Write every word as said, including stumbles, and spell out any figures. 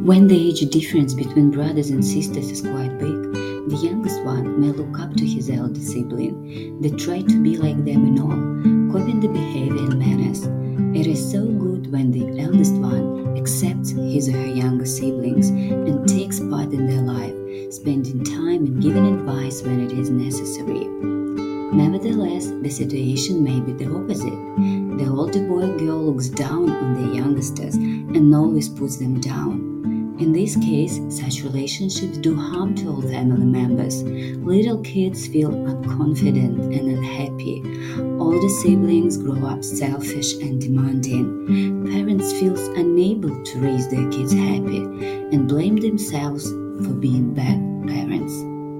When the age difference between brothers and sisters is quite big, the youngest one may look up to his elder sibling. They try to be like them in all, copying the behavior and manners. It is so good when the eldest one accepts his or her younger siblings and takes part in their life, spending time and giving advice when it is necessary. Nevertheless, the situation may be the opposite. The older boy or girl looks down on the youngsters and always puts them down. In this case, such relationships do harm to all family members. Little kids feel unconfident and unhappy. Older siblings grow up selfish and demanding. Parents feel unable to raise their kids happy and blame themselves for being bad parents.